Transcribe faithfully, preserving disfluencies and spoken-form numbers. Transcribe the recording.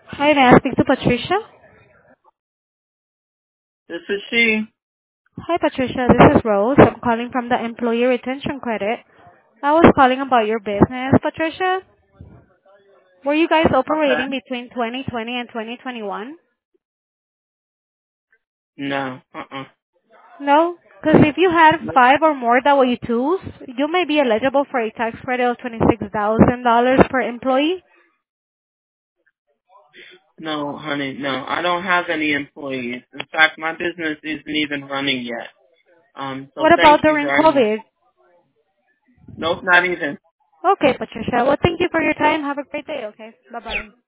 Hi, may I speak to Patricia? This is she. Hi, Patricia. This is Rose. I'm calling from the Employee Retention Credit. I was calling about your business, Patricia. Were you guys Okay. operating between twenty twenty and twenty twenty-one? No. Uh-uh. No? Because if you had Nope. five or more W twos, you may be eligible for a tax credit of twenty-six thousand dollars per employee. No, honey, no. I don't have any employees. In fact, my business isn't even running yet. Um, so What thank about you during very much. COVID? Nope, not even. Okay, Patricia. Well, thank you for your time. Have a great day, okay? Bye-bye.